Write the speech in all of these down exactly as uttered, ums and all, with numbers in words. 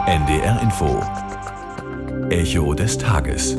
N D R Info. Echo des Tages.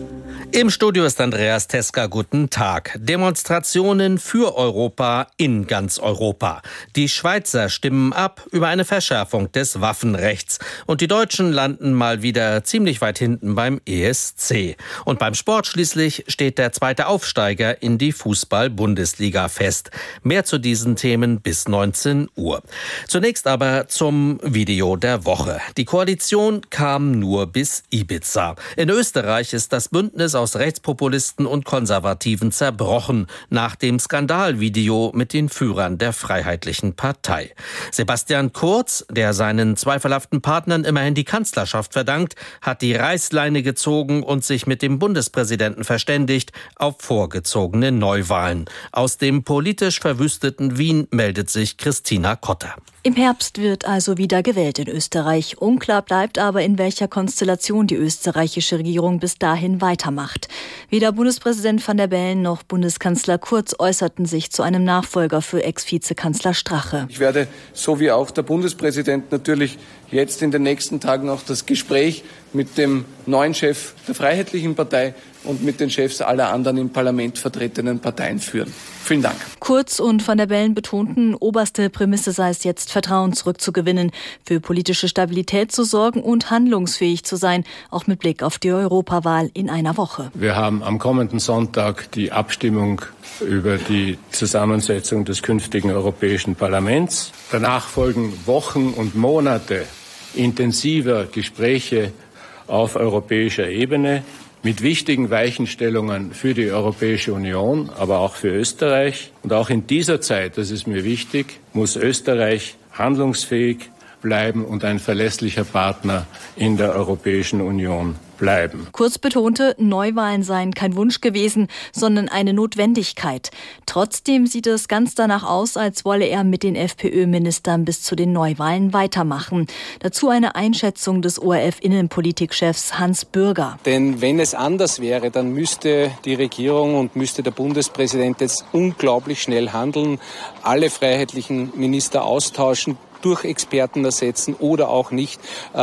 Im Studio ist Andreas Teska. Guten Tag. Demonstrationen für Europa in ganz Europa. Die Schweizer stimmen ab über eine Verschärfung des Waffenrechts. Und die Deutschen landen mal wieder ziemlich weit hinten beim E S C. Und beim Sport schließlich steht der zweite Aufsteiger in die Fußball-Bundesliga fest. Mehr zu diesen Themen bis neunzehn Uhr. Zunächst aber zum Video der Woche. Die Koalition kam nur bis Ibiza. In Österreich ist das Bündnis aus Rechtspopulisten und Konservativen zerbrochen nach dem Skandalvideo mit den Führern der Freiheitlichen Partei. Sebastian Kurz, der seinen zweifelhaften Partnern immerhin die Kanzlerschaft verdankt, hat die Reißleine gezogen und sich mit dem Bundespräsidenten verständigt auf vorgezogene Neuwahlen. Aus dem politisch verwüsteten Wien meldet sich Christina Kotter. Im Herbst wird also wieder gewählt in Österreich. Unklar bleibt aber, in welcher Konstellation die österreichische Regierung bis dahin weitermacht. Weder Bundespräsident Van der Bellen noch Bundeskanzler Kurz äußerten sich zu einem Nachfolger für Ex-Vizekanzler Strache. Ich werde, so wie auch der Bundespräsident, natürlich jetzt in den nächsten Tagen auch das Gespräch mit dem neuen Chef der Freiheitlichen Partei und mit den Chefs aller anderen im Parlament vertretenen Parteien führen. Vielen Dank. Kurz und Van der Bellen betonten, oberste Prämisse sei es jetzt, Vertrauen zurückzugewinnen, für politische Stabilität zu sorgen und handlungsfähig zu sein, auch mit Blick auf die Europawahl in einer Woche. Wir haben am kommenden Sonntag die Abstimmung über die Zusammensetzung des künftigen Europäischen Parlaments. Danach folgen Wochen und Monate intensiver Gespräche auf europäischer Ebene mit wichtigen Weichenstellungen für die Europäische Union, aber auch für Österreich. Und auch in dieser Zeit, das ist mir wichtig, muss Österreich handlungsfähig bleiben und ein verlässlicher Partner in der Europäischen Union bleiben. Kurz betonte, Neuwahlen seien kein Wunsch gewesen, sondern eine Notwendigkeit. Trotzdem sieht es ganz danach aus, als wolle er mit den FPÖ-Ministern bis zu den Neuwahlen weitermachen. Dazu eine Einschätzung des O R F-Innenpolitikchefs Hans Bürger. Denn wenn es anders wäre, dann müsste die Regierung und müsste der Bundespräsident jetzt unglaublich schnell handeln, alle freiheitlichen Minister austauschen, durch Experten ersetzen oder auch nicht.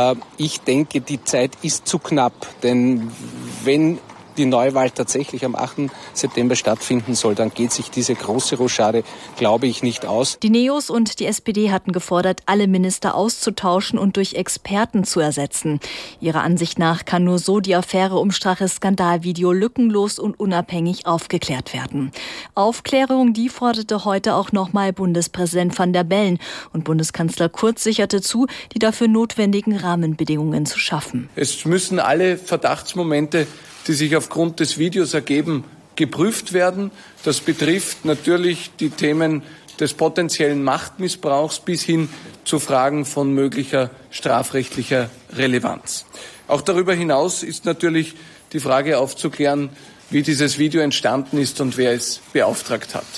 Ich denke, die Zeit ist zu knapp, denn wenn die Neuwahl tatsächlich am achten September stattfinden soll, dann geht sich diese große Rochade, glaube ich, nicht aus. Die Neos und die S P D hatten gefordert, alle Minister auszutauschen und durch Experten zu ersetzen. Ihrer Ansicht nach kann nur so die Affäre um Straches Skandalvideo lückenlos und unabhängig aufgeklärt werden. Aufklärung, die forderte heute auch nochmal Bundespräsident Van der Bellen, und Bundeskanzler Kurz sicherte zu, die dafür notwendigen Rahmenbedingungen zu schaffen. Es müssen alle Verdachtsmomente, die sich aufgrund des Videos ergeben, geprüft werden. Das betrifft natürlich die Themen des potenziellen Machtmissbrauchs bis hin zu Fragen von möglicher strafrechtlicher Relevanz. Auch darüber hinaus ist natürlich die Frage aufzuklären, wie dieses Video entstanden ist und wer es beauftragt hat.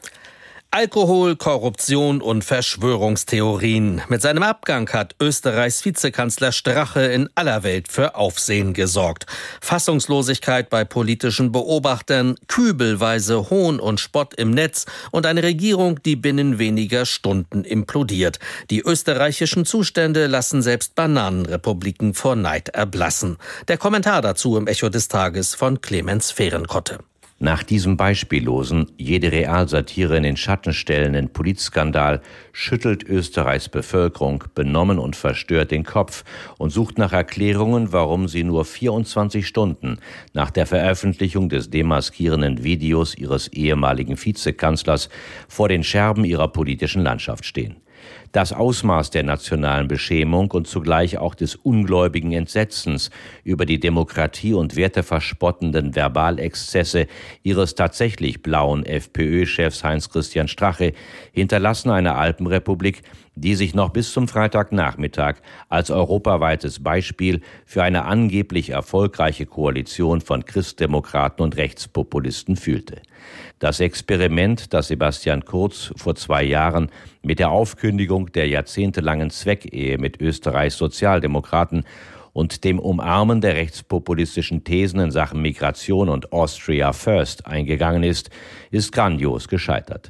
Alkohol, Korruption und Verschwörungstheorien. Mit seinem Abgang hat Österreichs Vizekanzler Strache in aller Welt für Aufsehen gesorgt. Fassungslosigkeit bei politischen Beobachtern, kübelweise Hohn und Spott im Netz und eine Regierung, die binnen weniger Stunden implodiert. Die österreichischen Zustände lassen selbst Bananenrepubliken vor Neid erblassen. Der Kommentar dazu im Echo des Tages von Clemens Fehrenkotte. Nach diesem beispiellosen, jede Realsatire in den Schatten stellenden Politskandal schüttelt Österreichs Bevölkerung benommen und verstört den Kopf und sucht nach Erklärungen, warum sie nur vierundzwanzig Stunden nach der Veröffentlichung des demaskierenden Videos ihres ehemaligen Vizekanzlers vor den Scherben ihrer politischen Landschaft stehen. Das Ausmaß der nationalen Beschämung und zugleich auch des ungläubigen Entsetzens über die Demokratie und werteverspottenden Verbalexzesse ihres tatsächlich blauen FPÖ-Chefs Heinz-Christian Strache hinterlassen eine Alpenrepublik, die sich noch bis zum Freitagnachmittag als europaweites Beispiel für eine angeblich erfolgreiche Koalition von Christdemokraten und Rechtspopulisten fühlte. Das Experiment, das Sebastian Kurz vor zwei Jahren mit der Aufkündigung der jahrzehntelangen Zweckehe mit Österreichs Sozialdemokraten und dem Umarmen der rechtspopulistischen Thesen in Sachen Migration und Austria First eingegangen ist, ist grandios gescheitert.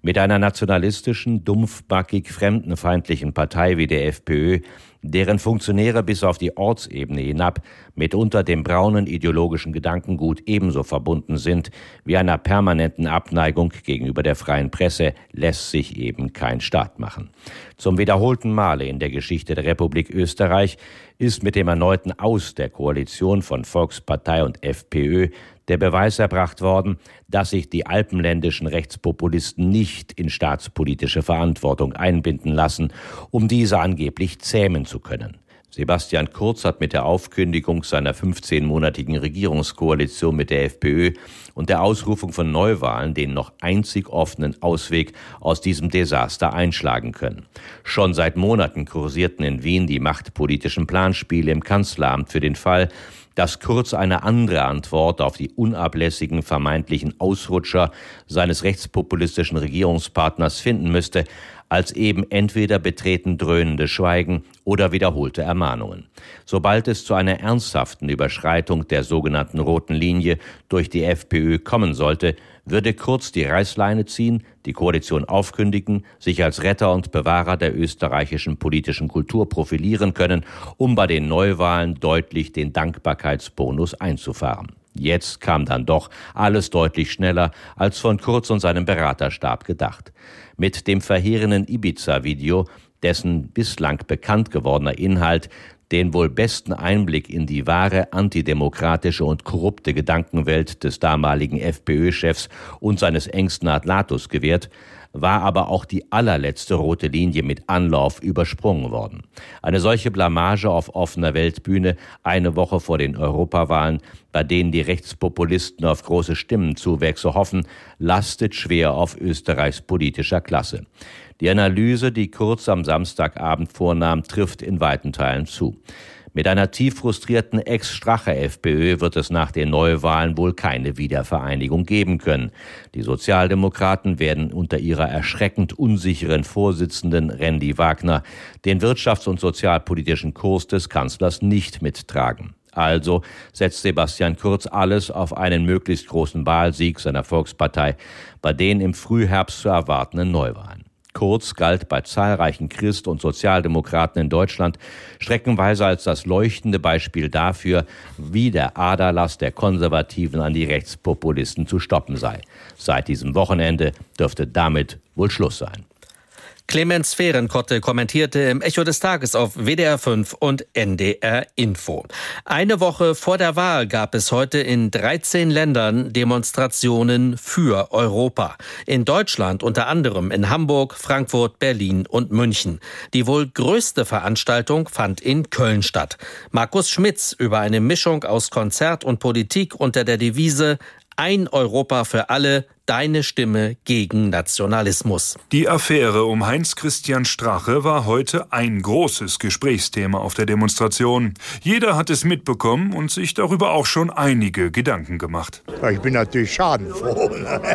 Mit einer nationalistischen, dumpfbackig fremdenfeindlichen Partei wie der FPÖ, deren Funktionäre bis auf die Ortsebene hinab mitunter dem braunen ideologischen Gedankengut ebenso verbunden sind wie einer permanenten Abneigung gegenüber der freien Presse, lässt sich eben kein Staat machen. Zum wiederholten Male in der Geschichte der Republik Österreich ist mit dem erneuten Aus der Koalition von Volkspartei und FPÖ der Beweis erbracht worden, dass sich die alpenländischen Rechtspopulisten nicht in staatspolitische Verantwortung einbinden lassen, um diese angeblich zähmen zu können. Sebastian Kurz hat mit der Aufkündigung seiner fünfzehnmonatigen Regierungskoalition mit der FPÖ und der Ausrufung von Neuwahlen den noch einzig offenen Ausweg aus diesem Desaster einschlagen können. Schon seit Monaten kursierten in Wien die machtpolitischen Planspiele im Kanzleramt für den Fall, dass Kurz eine andere Antwort auf die unablässigen vermeintlichen Ausrutscher seines rechtspopulistischen Regierungspartners finden müsste, als eben entweder betreten dröhnende Schweigen oder wiederholte Ermahnungen. Sobald es zu einer ernsthaften Überschreitung der sogenannten roten Linie durch die FPÖ kommen sollte, würde Kurz die Reißleine ziehen, die Koalition aufkündigen, sich als Retter und Bewahrer der österreichischen politischen Kultur profilieren können, um bei den Neuwahlen deutlich den Dankbarkeitsbonus einzufahren. Jetzt kam dann doch alles deutlich schneller als von Kurz und seinem Beraterstab gedacht. Mit dem verheerenden Ibiza-Video, dessen bislang bekannt gewordener Inhalt den wohl besten Einblick in die wahre antidemokratische und korrupte Gedankenwelt des damaligen FPÖ-Chefs und seines engsten Adlatus gewährt, war aber auch die allerletzte rote Linie mit Anlauf übersprungen worden. Eine solche Blamage auf offener Weltbühne eine Woche vor den Europawahlen, bei denen die Rechtspopulisten auf große Stimmenzuwächse hoffen, lastet schwer auf Österreichs politischer Klasse. Die Analyse, die Kurz am Samstagabend vornahm, trifft in weiten Teilen zu. Mit einer tief frustrierten Ex-Strache-FPÖ wird es nach den Neuwahlen wohl keine Wiedervereinigung geben können. Die Sozialdemokraten werden unter ihrer erschreckend unsicheren Vorsitzenden Randy Wagner den wirtschafts- und sozialpolitischen Kurs des Kanzlers nicht mittragen. Also setzt Sebastian Kurz alles auf einen möglichst großen Wahlsieg seiner Volkspartei bei den im Frühherbst zu erwartenden Neuwahlen. Kurz galt bei zahlreichen Christ- und Sozialdemokraten in Deutschland streckenweise als das leuchtende Beispiel dafür, wie der Aderlass der Konservativen an die Rechtspopulisten zu stoppen sei. Seit diesem Wochenende dürfte damit wohl Schluss sein. Clemens Fehrenkotte kommentierte im Echo des Tages auf W D R fünf und N D R Info. Eine Woche vor der Wahl gab es heute in dreizehn Ländern Demonstrationen für Europa. In Deutschland unter anderem in Hamburg, Frankfurt, Berlin und München. Die wohl größte Veranstaltung fand in Köln statt. Markus Schmitz über eine Mischung aus Konzert und Politik unter der Devise Ein Europa für alle, deine Stimme gegen Nationalismus. Die Affäre um Heinz-Christian Strache war heute ein großes Gesprächsthema auf der Demonstration. Jeder hat es mitbekommen und sich darüber auch schon einige Gedanken gemacht. Ich bin natürlich schadenfroh.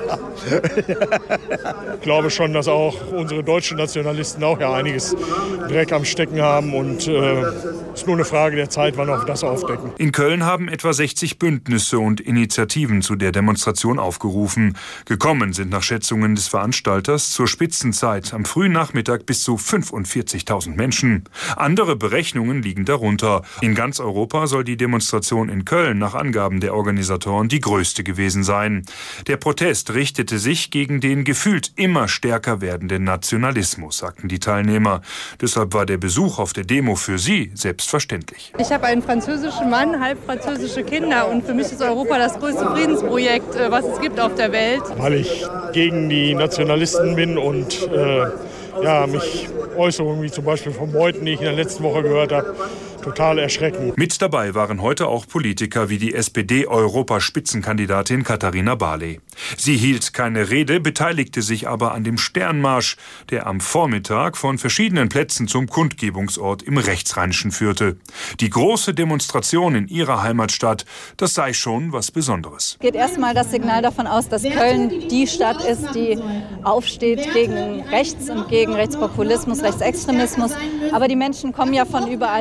Ich glaube schon, dass auch unsere deutschen Nationalisten auch ja einiges Dreck am Stecken haben und es äh, ist nur eine Frage der Zeit, wann auch das aufdecken. In Köln haben etwa sechzig Bündnisse und Initiativen zu der Demonstration aufgerufen. Gekommen sind nach Schätzungen des Veranstalters zur Spitzenzeit am frühen Nachmittag bis zu fünfundvierzigtausend Menschen. Andere Berechnungen liegen darunter. In ganz Europa soll die Demonstration in Köln nach Angaben der Organisatoren die größte gewesen sein. Der Protest richtete sich gegen den gefühlt immer stärker werdenden Nationalismus, sagten die Teilnehmer. Deshalb war der Besuch auf der Demo für sie selbstverständlich. Ich habe einen französischen Mann, halb französische Kinder und für mich ist Europa das größte Friedensprojekt, was es gibt auf der Welt. Weil ich gegen die Nationalisten bin und äh, ja, mich Äußerungen wie zum Beispiel von Meuthen, die ich in der letzten Woche gehört habe, total erschreckend. Mit dabei waren heute auch Politiker wie die S P D-Europaspitzenkandidatin Katharina Barley. Sie hielt keine Rede, beteiligte sich aber an dem Sternmarsch, der am Vormittag von verschiedenen Plätzen zum Kundgebungsort im Rechtsrheinischen führte. Die große Demonstration in ihrer Heimatstadt, das sei schon was Besonderes. Geht erstmal das Signal davon aus, dass Köln die Stadt ist, die aufsteht gegen Rechts und gegen Rechtspopulismus, Rechtsextremismus. Aber die Menschen kommen ja von überall her.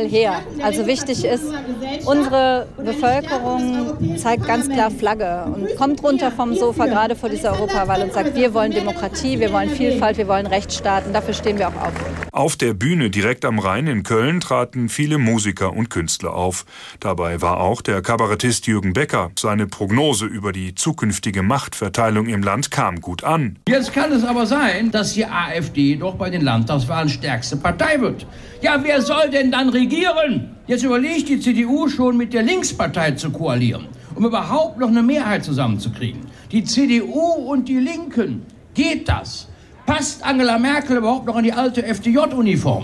Also wichtig ist, unsere Bevölkerung zeigt ganz klar Flagge und kommt runter vom Sofa, gerade vor dieser Europawahl und sagt, wir wollen Demokratie, wir wollen Vielfalt, wir wollen Rechtsstaat und dafür stehen wir auch auf. Auf der Bühne direkt am Rhein in Köln traten viele Musiker und Künstler auf. Dabei war auch der Kabarettist Jürgen Becker. Seine Prognose über die zukünftige Machtverteilung im Land kam gut an. Jetzt kann es aber sein, dass die AfD doch bei den Landtagswahlen stärkste Partei wird. Ja, wer soll denn dann regieren? Jetzt überlegt die C D U schon, mit der Linkspartei zu koalieren, um überhaupt noch eine Mehrheit zusammenzukriegen. Die C D U und die Linken, geht das? Passt Angela Merkel überhaupt noch in die alte F D J-Uniform?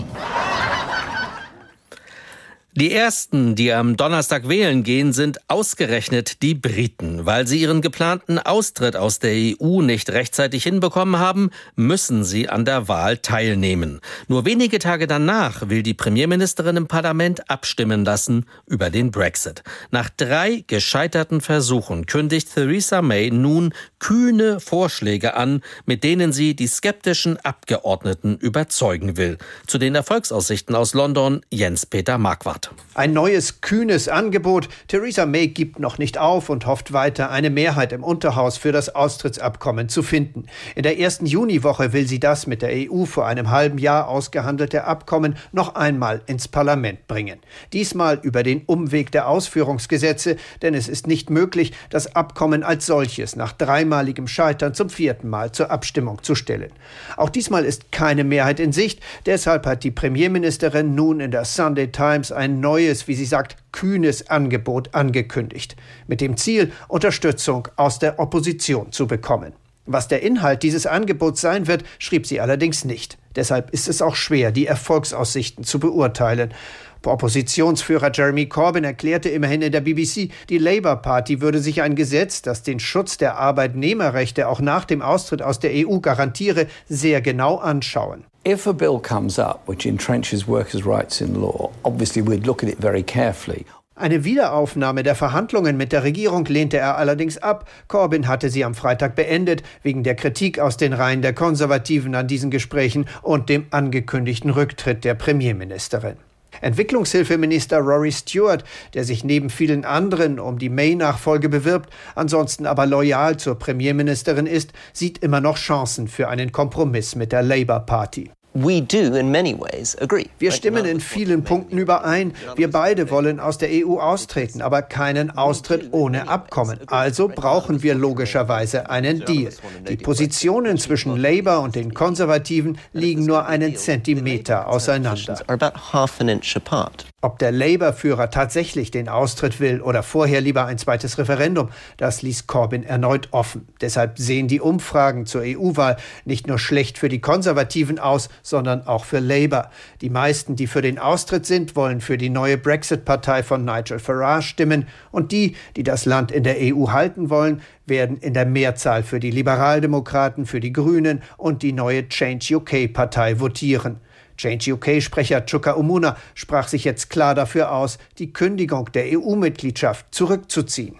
Die ersten, die am Donnerstag wählen gehen, sind ausgerechnet die Briten. Weil sie ihren geplanten Austritt aus der E U nicht rechtzeitig hinbekommen haben, müssen sie an der Wahl teilnehmen. Nur wenige Tage danach will die Premierministerin im Parlament abstimmen lassen über den Brexit. Nach drei gescheiterten Versuchen kündigt Theresa May nun kühne Vorschläge an, mit denen sie die skeptischen Abgeordneten überzeugen will. Zu den Erfolgsaussichten aus London, Jens-Peter Marquardt. Ein neues, kühnes Angebot. Theresa May gibt noch nicht auf und hofft weiter, eine Mehrheit im Unterhaus für das Austrittsabkommen zu finden. In der ersten Juniwoche will sie das mit der E U vor einem halben Jahr ausgehandelte Abkommen noch einmal ins Parlament bringen. Diesmal über den Umweg der Ausführungsgesetze, denn es ist nicht möglich, das Abkommen als solches nach dreimaligem Scheitern zum vierten Mal zur Abstimmung zu stellen. Auch diesmal ist keine Mehrheit in Sicht. Deshalb hat die Premierministerin nun in der Sunday Times ein neues, wie sie sagt, kühnes Angebot angekündigt, mit dem Ziel, Unterstützung aus der Opposition zu bekommen. Was der Inhalt dieses Angebots sein wird, schrieb sie allerdings nicht. Deshalb ist es auch schwer, die Erfolgsaussichten zu beurteilen. Oppositionsführer Jeremy Corbyn erklärte immerhin in der B B C, die Labour Party würde sich ein Gesetz, das den Schutz der Arbeitnehmerrechte auch nach dem Austritt aus der E U garantiere, sehr genau anschauen. If a bill comes up which entrenches workers' rights in law, obviously we'd look at it very carefully. Eine Wiederaufnahme der Verhandlungen mit der Regierung lehnte er allerdings ab. Corbyn hatte sie am Freitag beendet, wegen der Kritik aus den Reihen der Konservativen an diesen Gesprächen und dem angekündigten Rücktritt der Premierministerin. Entwicklungshilfeminister Rory Stewart, der sich neben vielen anderen um die May-Nachfolge bewirbt, ansonsten aber loyal zur Premierministerin ist, sieht immer noch Chancen für einen Kompromiss mit der Labour Party. We do in many ways agree. Wir stimmen in vielen Punkten überein. Wir beide wollen aus der E U austreten, aber keinen Austritt ohne Abkommen. Also brauchen wir logischerweise einen Deal. Die Positionen zwischen Labour und den Konservativen liegen nur einen Zentimeter auseinander. Ob der Labour-Führer tatsächlich den Austritt will oder vorher lieber ein zweites Referendum, das ließ Corbyn erneut offen. Deshalb sehen die Umfragen zur E U-Wahl nicht nur schlecht für die Konservativen aus, sondern auch für Labour. Die meisten, die für den Austritt sind, wollen für die neue Brexit-Partei von Nigel Farage stimmen. Und die, die das Land in der E U halten wollen, werden in der Mehrzahl für die Liberaldemokraten, für die Grünen und die neue Change U K-Partei votieren. Change U K-Sprecher Chuka Umunna sprach sich jetzt klar dafür aus, die Kündigung der E U-Mitgliedschaft zurückzuziehen.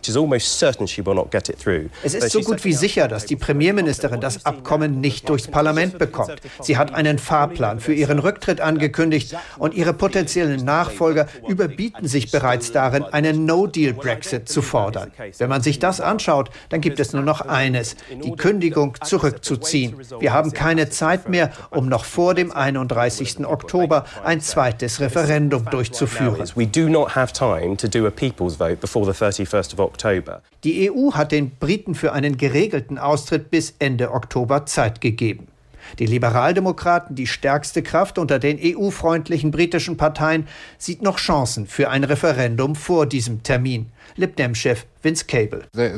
Es ist so gut wie sicher, dass die Premierministerin das Abkommen nicht durchs Parlament bekommt. Sie hat einen Fahrplan für ihren Rücktritt angekündigt und ihre potenziellen Nachfolger überbieten sich bereits darin, einen No-Deal-Brexit zu fordern. Wenn man sich das anschaut, dann gibt es nur noch eines, die Kündigung zurückzuziehen. Wir haben keine Zeit mehr, um noch vor dem einunddreißigsten Oktober ein zweites Referendum durchzuführen. Die E U hat den Briten für einen geregelten Austritt bis Ende Oktober Zeit gegeben. Die Liberaldemokraten, die stärkste Kraft unter den E U-freundlichen britischen Parteien, sieht noch Chancen für ein Referendum vor diesem Termin. Lib Dem-Chef Vince Cable. Wir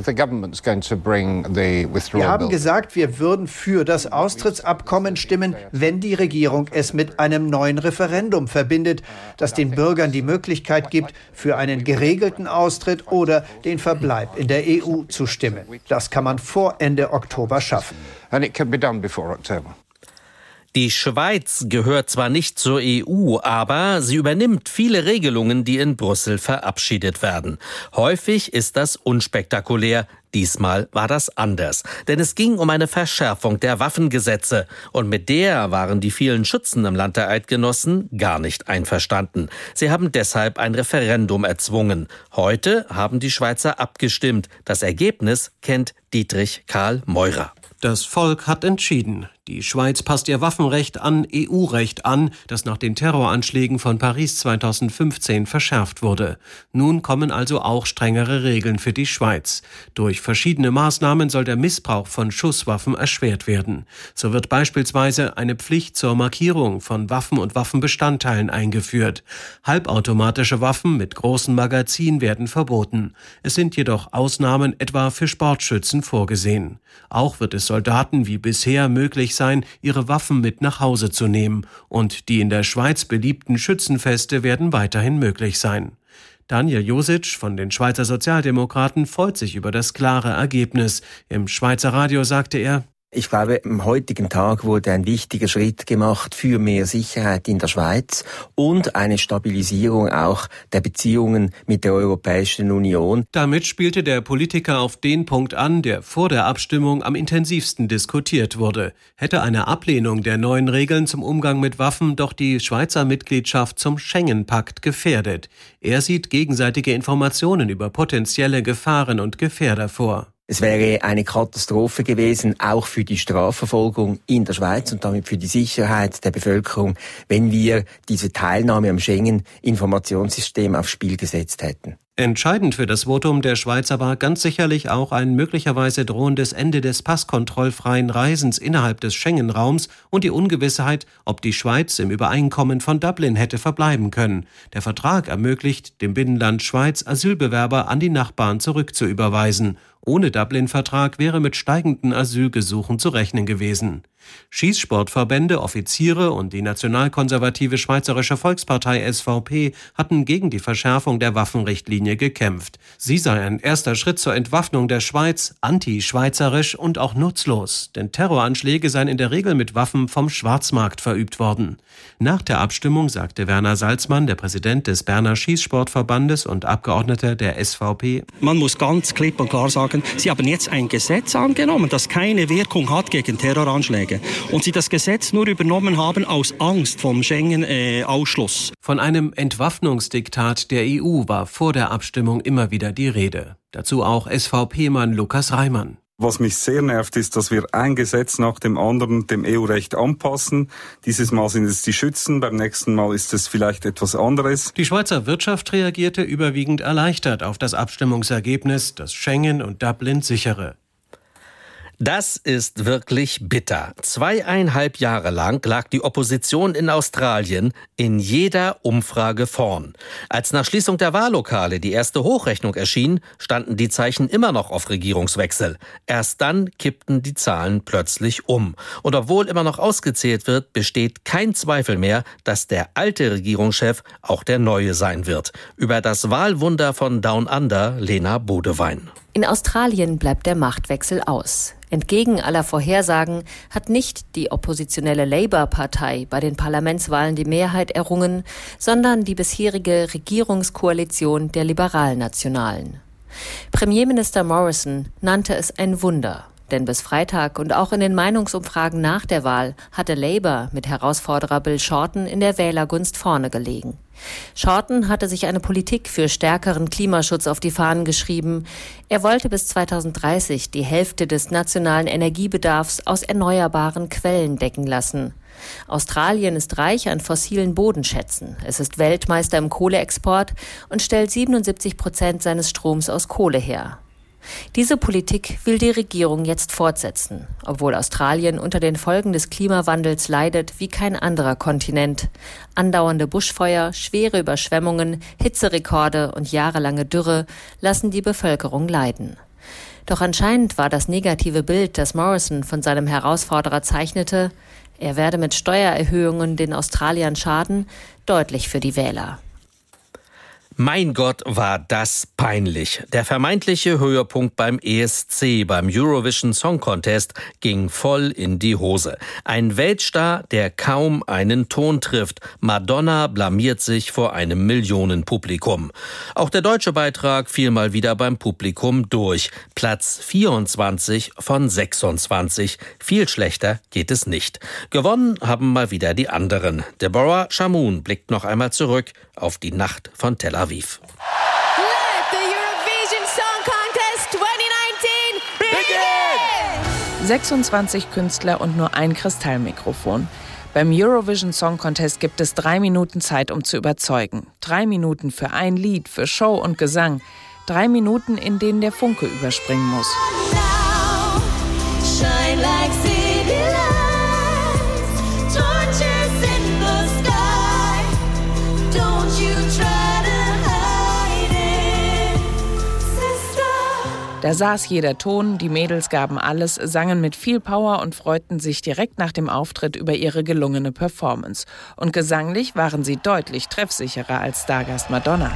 haben gesagt, wir würden für das Austrittsabkommen stimmen, wenn die Regierung es mit einem neuen Referendum verbindet, das den Bürgern die Möglichkeit gibt, für einen geregelten Austritt oder den Verbleib in der E U zu stimmen. Das kann man vor Ende Oktober schaffen. And it can be done before October. Die Schweiz gehört zwar nicht zur E U, aber sie übernimmt viele Regelungen, die in Brüssel verabschiedet werden. Häufig ist das unspektakulär. Diesmal war das anders, denn es ging um eine Verschärfung der Waffengesetze. Und mit der waren die vielen Schützen im Land der Eidgenossen gar nicht einverstanden. Sie haben deshalb ein Referendum erzwungen. Heute haben die Schweizer abgestimmt. Das Ergebnis kennt Dietrich Karl Meurer. Das Volk hat entschieden. Die Schweiz passt ihr Waffenrecht an E U-Recht an, das nach den Terroranschlägen von Paris zweitausendfünfzehn verschärft wurde. Nun kommen also auch strengere Regeln für die Schweiz. Durch verschiedene Maßnahmen soll der Missbrauch von Schusswaffen erschwert werden. So wird beispielsweise eine Pflicht zur Markierung von Waffen und Waffenbestandteilen eingeführt. Halbautomatische Waffen mit großen Magazinen werden verboten. Es sind jedoch Ausnahmen etwa für Sportschützen vorgesehen. Auch wird es Soldaten wie bisher möglich sein, ihre Waffen mit nach Hause zu nehmen. Und die in der Schweiz beliebten Schützenfeste werden weiterhin möglich sein. Daniel Josic von den Schweizer Sozialdemokraten freut sich über das klare Ergebnis. Im Schweizer Radio sagte er: Ich glaube, am heutigen Tag wurde ein wichtiger Schritt gemacht für mehr Sicherheit in der Schweiz und eine Stabilisierung auch der Beziehungen mit der Europäischen Union. Damit spielte der Politiker auf den Punkt an, der vor der Abstimmung am intensivsten diskutiert wurde. Hätte eine Ablehnung der neuen Regeln zum Umgang mit Waffen doch die Schweizer Mitgliedschaft zum Schengen-Pakt gefährdet. Er sieht gegenseitige Informationen über potenzielle Gefahren und Gefährder vor. Es wäre eine Katastrophe gewesen, auch für die Strafverfolgung in der Schweiz und damit für die Sicherheit der Bevölkerung, wenn wir diese Teilnahme am Schengen-Informationssystem aufs Spiel gesetzt hätten. Entscheidend für das Votum der Schweizer war ganz sicherlich auch ein möglicherweise drohendes Ende des passkontrollfreien Reisens innerhalb des Schengen-Raums und die Ungewissheit, ob die Schweiz im Übereinkommen von Dublin hätte verbleiben können. Der Vertrag ermöglicht dem Binnenland Schweiz, Asylbewerber an die Nachbarn zurückzuüberweisen. Ohne Dublin-Vertrag wäre mit steigenden Asylgesuchen zu rechnen gewesen. Schießsportverbände, Offiziere und die nationalkonservative Schweizerische Volkspartei S V P hatten gegen die Verschärfung der Waffenrichtlinie gekämpft. Sie sei ein erster Schritt zur Entwaffnung der Schweiz, anti-schweizerisch und auch nutzlos, denn Terroranschläge seien in der Regel mit Waffen vom Schwarzmarkt verübt worden. Nach der Abstimmung sagte Werner Salzmann, der Präsident des Berner Schießsportverbandes und Abgeordneter der S V P: Man muss ganz klipp und klar sagen, Sie haben jetzt ein Gesetz angenommen, das keine Wirkung hat gegen Terroranschläge. Und Sie das Gesetz nur übernommen haben aus Angst vom Schengen-Ausschluss. Von einem Entwaffnungsdiktat der E U war vor der Abstimmung immer wieder die Rede. Dazu auch S V P-Mann Lukas Reimann. Was mich sehr nervt, ist, dass wir ein Gesetz nach dem anderen dem E U-Recht anpassen. Dieses Mal sind es die Schützen, beim nächsten Mal ist es vielleicht etwas anderes. Die Schweizer Wirtschaft reagierte überwiegend erleichtert auf das Abstimmungsergebnis, das Schengen und Dublin sichere. Das ist wirklich bitter. Zweieinhalb Jahre lang lag die Opposition in Australien in jeder Umfrage vorn. Als nach Schließung der Wahllokale die erste Hochrechnung erschien, standen die Zeichen immer noch auf Regierungswechsel. Erst dann kippten die Zahlen plötzlich um. Und obwohl immer noch ausgezählt wird, besteht kein Zweifel mehr, dass der alte Regierungschef auch der neue sein wird. Über das Wahlwunder von Down Under, Lena Bodewein. In Australien bleibt der Machtwechsel aus. Entgegen aller Vorhersagen hat nicht die oppositionelle Labour-Partei bei den Parlamentswahlen die Mehrheit errungen, sondern die bisherige Regierungskoalition der Liberalnationalen. Premierminister Morrison nannte es ein Wunder. Denn bis Freitag und auch in den Meinungsumfragen nach der Wahl hatte Labour mit Herausforderer Bill Shorten in der Wählergunst vorne gelegen. Shorten hatte sich eine Politik für stärkeren Klimaschutz auf die Fahnen geschrieben. Er wollte bis zweitausenddreißig die Hälfte des nationalen Energiebedarfs aus erneuerbaren Quellen decken lassen. Australien ist reich an fossilen Bodenschätzen. Es ist Weltmeister im Kohleexport und stellt siebenundsiebzig Prozent seines Stroms aus Kohle her. Diese Politik will die Regierung jetzt fortsetzen, obwohl Australien unter den Folgen des Klimawandels leidet wie kein anderer Kontinent. Andauernde Buschfeuer, schwere Überschwemmungen, Hitzerekorde und jahrelange Dürre lassen die Bevölkerung leiden. Doch anscheinend war das negative Bild, das Morrison von seinem Herausforderer zeichnete, er werde mit Steuererhöhungen den Australiern schaden, deutlich für die Wähler. Mein Gott, war das peinlich. Der vermeintliche Höhepunkt beim E S C, beim Eurovision Song Contest, ging voll in die Hose. Ein Weltstar, der kaum einen Ton trifft. Madonna blamiert sich vor einem Millionenpublikum. Auch der deutsche Beitrag fiel mal wieder beim Publikum durch. Platz vierundzwanzig von sechsundzwanzig. Viel schlechter geht es nicht. Gewonnen haben mal wieder die anderen. Deborah Shamoun blickt noch einmal zurück auf die Nacht von Tel Aviv. Aviv. Let the Eurovision Song Contest twenty nineteen begin! sechsundzwanzig Künstler und nur ein Kristallmikrofon. Beim Eurovision Song Contest gibt es drei Minuten Zeit, um zu überzeugen. Drei Minuten für ein Lied, für Show und Gesang. Drei Minuten, in denen der Funke überspringen muss. Now, shine like city lights, torches in the sky. Don't you try. Da saß jeder Ton, die Mädels gaben alles, sangen mit viel Power und freuten sich direkt nach dem Auftritt über ihre gelungene Performance. Und gesanglich waren sie deutlich treffsicherer als Stargast Madonna.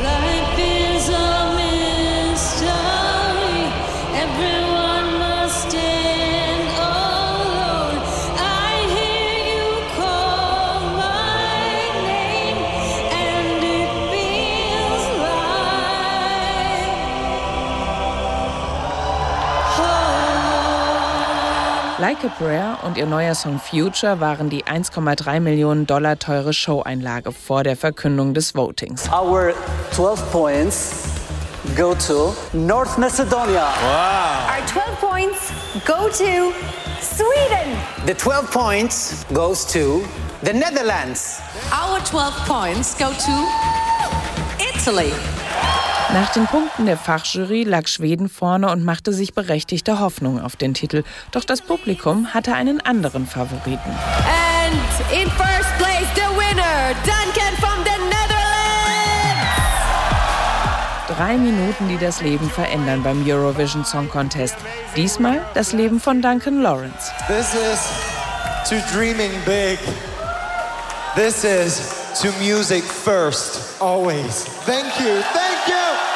Like a Prayer und ihr neuer Song Future waren die eins Komma drei Millionen Dollar teure Show-Einlage vor der Verkündung des Votings. Our twelve points go to North Macedonia. Wow. Our twelve points go to Sweden. The twelve points goes to the Netherlands. Our twelve points go to Italy. Nach den Punkten der Fachjury lag Schweden vorne und machte sich berechtigte Hoffnung auf den Titel. Doch das Publikum hatte einen anderen Favoriten. And in first place the winner, Duncan from the Netherlands. Drei Minuten, die das Leben verändern beim Eurovision Song Contest. Diesmal das Leben von Duncan Lawrence. This is to dreaming big. This is to music first, always. Thank you, thank you.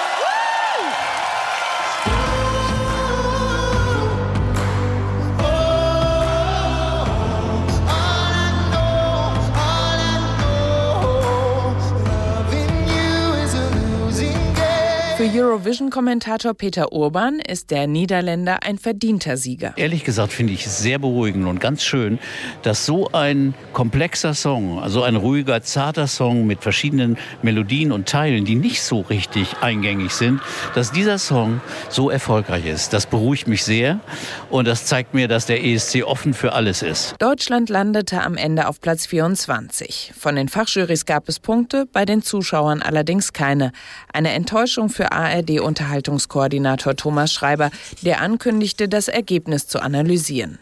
Für Eurovision-Kommentator Peter Urban ist der Niederländer ein verdienter Sieger. Ehrlich gesagt finde ich es sehr beruhigend und ganz schön, dass so ein komplexer Song, also ein ruhiger, zarter Song mit verschiedenen Melodien und Teilen, die nicht so richtig eingängig sind, dass dieser Song so erfolgreich ist. Das beruhigt mich sehr und das zeigt mir, dass der E S C offen für alles ist. Deutschland landete am Ende auf Platz vierundzwanzig. Von den Fachjurys gab es Punkte, bei den Zuschauern allerdings keine. Eine Enttäuschung für A R D-Unterhaltungskoordinator Thomas Schreiber, der ankündigte, das Ergebnis zu analysieren.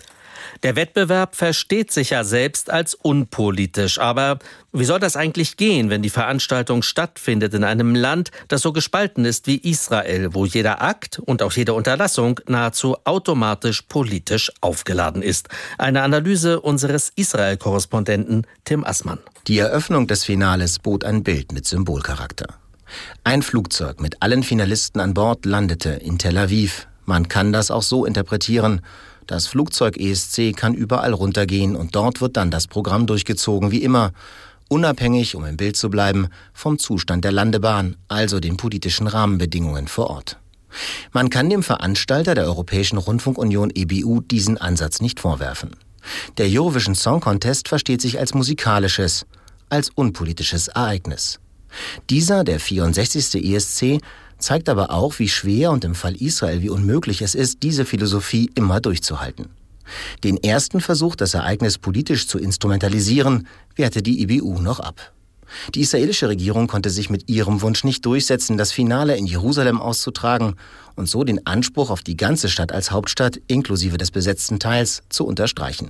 Der Wettbewerb versteht sich ja selbst als unpolitisch. Aber wie soll das eigentlich gehen, wenn die Veranstaltung stattfindet in einem Land, das so gespalten ist wie Israel, wo jeder Akt und auch jede Unterlassung nahezu automatisch politisch aufgeladen ist? Eine Analyse unseres Israel-Korrespondenten Tim Assmann. Die Eröffnung des Finales bot ein Bild mit Symbolcharakter. Ein Flugzeug mit allen Finalisten an Bord landete in Tel Aviv. Man kann das auch so interpretieren. Das Flugzeug E S C kann überall runtergehen und dort wird dann das Programm durchgezogen, wie immer. Unabhängig, um im Bild zu bleiben, vom Zustand der Landebahn, also den politischen Rahmenbedingungen vor Ort. Man kann dem Veranstalter der Europäischen Rundfunkunion E B U diesen Ansatz nicht vorwerfen. Der Eurovision Song Contest versteht sich als musikalisches, als unpolitisches Ereignis. Dieser, der vierundsechzigste E S C, zeigt aber auch, wie schwer und im Fall Israel wie unmöglich es ist, diese Philosophie immer durchzuhalten. Den ersten Versuch, das Ereignis politisch zu instrumentalisieren, wehrte die E B U noch ab. Die israelische Regierung konnte sich mit ihrem Wunsch nicht durchsetzen, das Finale in Jerusalem auszutragen und so den Anspruch auf die ganze Stadt als Hauptstadt, inklusive des besetzten Teils, zu unterstreichen.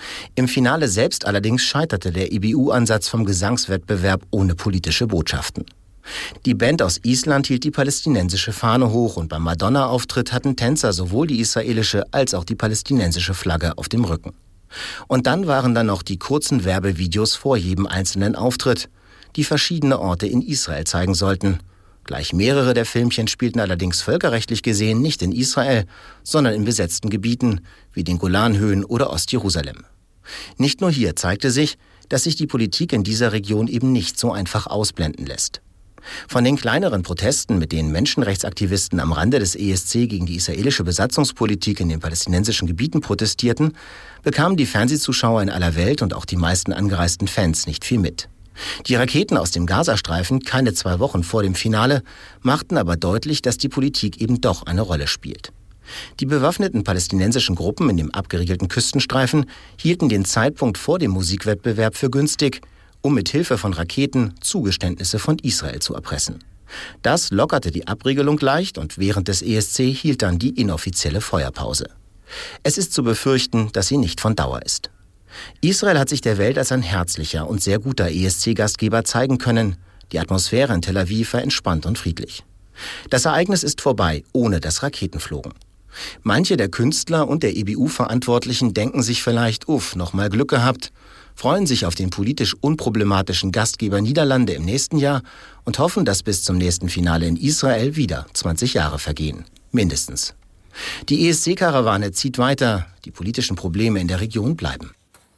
Im Finale selbst allerdings scheiterte der E B U-Ansatz vom Gesangswettbewerb ohne politische Botschaften. Die Band aus Island hielt die palästinensische Fahne hoch und beim Madonna-Auftritt hatten Tänzer sowohl die israelische als auch die palästinensische Flagge auf dem Rücken. Und dann waren da noch die kurzen Werbevideos vor jedem einzelnen Auftritt. die verschiedene Orte in Israel zeigen sollten. Gleich mehrere der Filmchen spielten allerdings völkerrechtlich gesehen nicht in Israel, sondern in besetzten Gebieten wie den Golanhöhen oder Ostjerusalem. Nicht nur hier zeigte sich, dass sich die Politik in dieser Region eben nicht so einfach ausblenden lässt. Von den kleineren Protesten, mit denen Menschenrechtsaktivisten am Rande des E S C gegen die israelische Besatzungspolitik in den palästinensischen Gebieten protestierten, bekamen die Fernsehzuschauer in aller Welt und auch die meisten angereisten Fans nicht viel mit. Die Raketen aus dem Gazastreifen, keine zwei Wochen vor dem Finale, machten aber deutlich, dass die Politik eben doch eine Rolle spielt. Die bewaffneten palästinensischen Gruppen in dem abgeriegelten Küstenstreifen hielten den Zeitpunkt vor dem Musikwettbewerb für günstig, um mit Hilfe von Raketen Zugeständnisse von Israel zu erpressen. Das lockerte die Abriegelung leicht und während des E S C hielt dann die inoffizielle Feuerpause. Es ist zu befürchten, dass sie nicht von Dauer ist. Israel hat sich der Welt als ein herzlicher und sehr guter E S C-Gastgeber zeigen können. Die Atmosphäre in Tel Aviv war entspannt und friedlich. Das Ereignis ist vorbei, ohne dass Raketen flogen. Manche der Künstler und der E B U-Verantwortlichen denken sich vielleicht, uff, noch mal Glück gehabt, freuen sich auf den politisch unproblematischen Gastgeber Niederlande im nächsten Jahr und hoffen, dass bis zum nächsten Finale in Israel wieder zwanzig Jahre vergehen. Mindestens. Die E S C-Karawane zieht weiter, die politischen Probleme in der Region bleiben.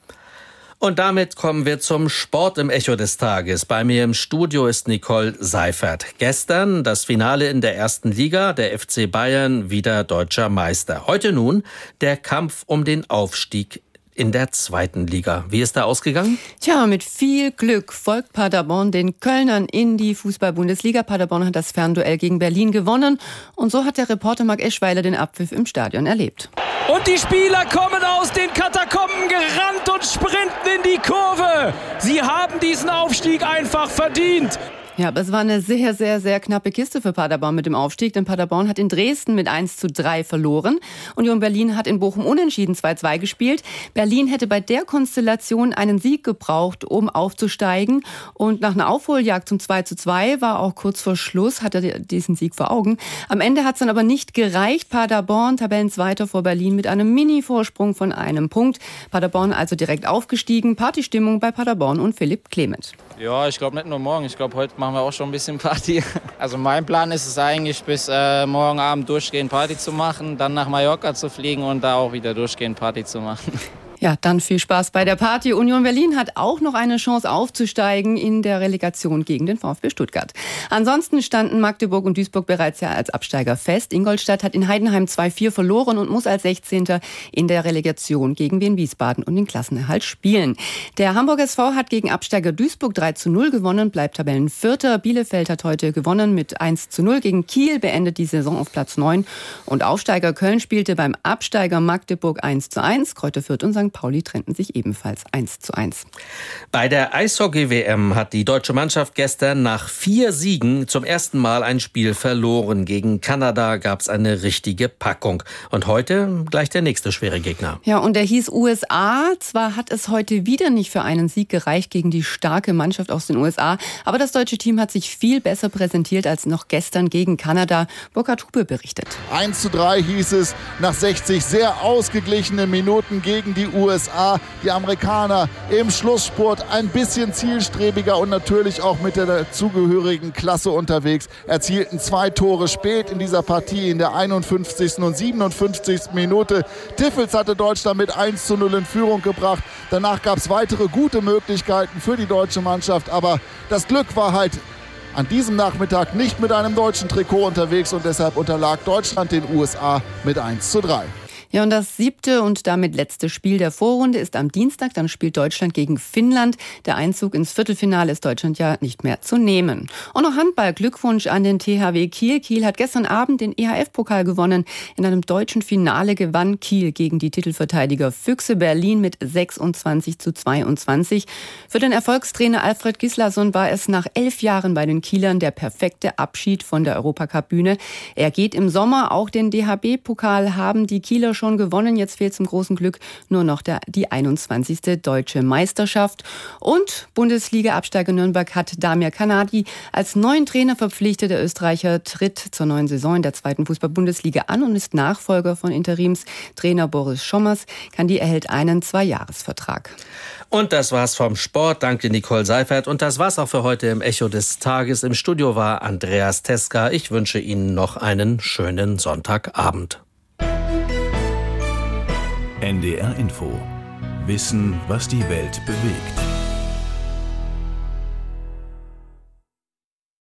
Und damit kommen wir zum Sport im Echo des Tages. Bei mir im Studio ist Nicole Seifert. Gestern das Finale in der ersten Liga, der F C Bayern wieder deutscher Meister. Heute nun der Kampf um den Aufstieg in der zweiten Liga. Wie ist da ausgegangen? Tja, mit viel Glück folgt Paderborn den Kölnern in die Fußball-Bundesliga. Paderborn hat das Fernduell gegen Berlin gewonnen. Und so hat der Reporter Marc Eschweiler den Abpfiff im Stadion erlebt. Und die Spieler kommen aus den Katakomben gerannt und sprinten in die Kurve. Sie haben diesen Aufstieg einfach verdient. Ja, aber es war eine sehr, sehr, sehr knappe Kiste für Paderborn mit dem Aufstieg, denn Paderborn hat in Dresden mit eins zu drei verloren. Union Berlin hat in Bochum unentschieden zwei zu zwei gespielt. Berlin hätte bei der Konstellation einen Sieg gebraucht, um aufzusteigen. Und nach einer Aufholjagd zum zwei zu zwei war auch kurz vor Schluss, hatte er diesen Sieg vor Augen. Am Ende hat es dann aber nicht gereicht. Paderborn, Tabellenzweiter vor Berlin mit einem Mini-Vorsprung von einem Punkt. Paderborn also direkt aufgestiegen. Partystimmung bei Paderborn und Philipp Clement. Ja, ich glaube nicht nur morgen. Ich glaube, heute machen wir auch schon ein bisschen Party. Also mein Plan ist es eigentlich, bis äh, morgen Abend durchgehend Party zu machen, dann nach Mallorca zu fliegen und da auch wieder durchgehend Party zu machen. Ja, dann viel Spaß bei der Party. Union Berlin hat auch noch eine Chance aufzusteigen in der Relegation gegen den VfB Stuttgart. Ansonsten standen Magdeburg und Duisburg bereits ja als Absteiger fest. Ingolstadt hat in Heidenheim zwei vier verloren und muss als sechzehnter in der Relegation gegen Wien Wiesbaden und den Klassenerhalt spielen. Der Hamburger S V hat gegen Absteiger Duisburg drei zu null gewonnen, bleibt Tabellenvierter. Bielefeld hat heute gewonnen mit eins zu null gegen Kiel, beendet die Saison auf Platz neun. Und Aufsteiger Köln spielte beim Absteiger Magdeburg eins zu eins. Kräuter Fürth und Sankt Pauli trennten sich ebenfalls eins zu eins. Bei der Eishockey-W M hat die deutsche Mannschaft gestern nach vier Siegen zum ersten Mal ein Spiel verloren. Gegen Kanada gab es eine richtige Packung. Und heute gleich der nächste schwere Gegner. Ja, und der hieß U S A. Zwar hat es heute wieder nicht für einen Sieg gereicht gegen die starke Mannschaft aus den U S A, aber das deutsche Team hat sich viel besser präsentiert als noch gestern gegen Kanada. Burkhard Hupe berichtet. eins zu drei hieß es nach sechzig sehr ausgeglichenen Minuten gegen die U S A. Die Amerikaner im Schlussspurt ein bisschen zielstrebiger und natürlich auch mit der dazugehörigen Klasse unterwegs. Erzielten zwei Tore spät in dieser Partie in der einundfünfzigsten und siebenundfünfzigsten Minute. Tiffels hatte Deutschland mit eins zu null in Führung gebracht. Danach gab es weitere gute Möglichkeiten für die deutsche Mannschaft. Aber das Glück war halt an diesem Nachmittag nicht mit einem deutschen Trikot unterwegs und deshalb unterlag Deutschland den U S A mit eins zu drei. Ja, und das siebte und damit letzte Spiel der Vorrunde ist am Dienstag. Dann spielt Deutschland gegen Finnland. Der Einzug ins Viertelfinale ist Deutschland ja nicht mehr zu nehmen. Und noch Handball. Glückwunsch an den T H W Kiel. Kiel hat gestern Abend den E H F-Pokal gewonnen. In einem deutschen Finale gewann Kiel gegen die Titelverteidiger Füchse Berlin mit sechsundzwanzig zu zweiundzwanzig. Für den Erfolgstrainer Alfred Gislason war es nach elf Jahren bei den Kielern der perfekte Abschied von der Europacup-Bühne. Er geht im Sommer. Auch den D H B-Pokal haben die Kieler schon gewonnen. Jetzt fehlt zum großen Glück nur noch der, die einundzwanzigste Deutsche Meisterschaft. Und Bundesliga-Absteiger Nürnberg hat Damir Kanadi als neuen Trainer verpflichtet. Der Österreicher tritt zur neuen Saison in der zweiten Fußball-Bundesliga an und ist Nachfolger von Interimstrainer Boris Schommers. Kanadi erhält einen Zweijahresvertrag. Und das war's vom Sport. Danke Nicole Seifert. Und das war's auch für heute im Echo des Tages. Im Studio war Andreas Teska. Ich wünsche Ihnen noch einen schönen Sonntagabend. N D R Info. Wissen, was die Welt bewegt.